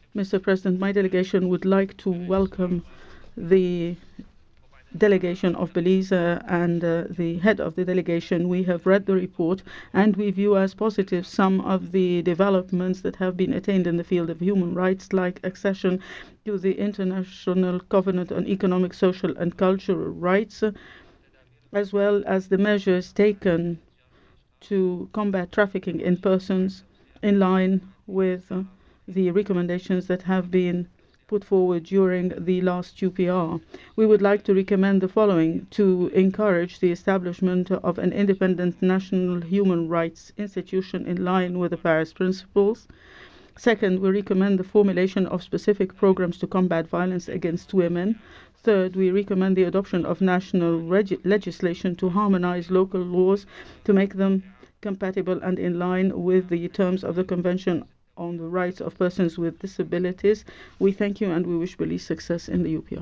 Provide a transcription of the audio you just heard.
Mr. President, my delegation would like to welcome the delegation of Belize and the head of the delegation. We have read the report and we view as positive some of the developments that have been attained in the field of human rights, like accession to the International Covenant on Economic, Social and Cultural Rights, as well as the measures taken to combat trafficking in persons in line with the recommendations that have been put forward during the last UPR. We would like to recommend the following: to encourage the establishment of an independent national human rights institution in line with the Paris Principles. Second, we recommend the formulation of specific programs to combat violence against women. Third, we recommend the adoption of national legislation to harmonize local laws to make them compatible and in line with the terms of the Convention on the Rights of Persons with Disabilities. We thank you and we wish Belize success in the UPR.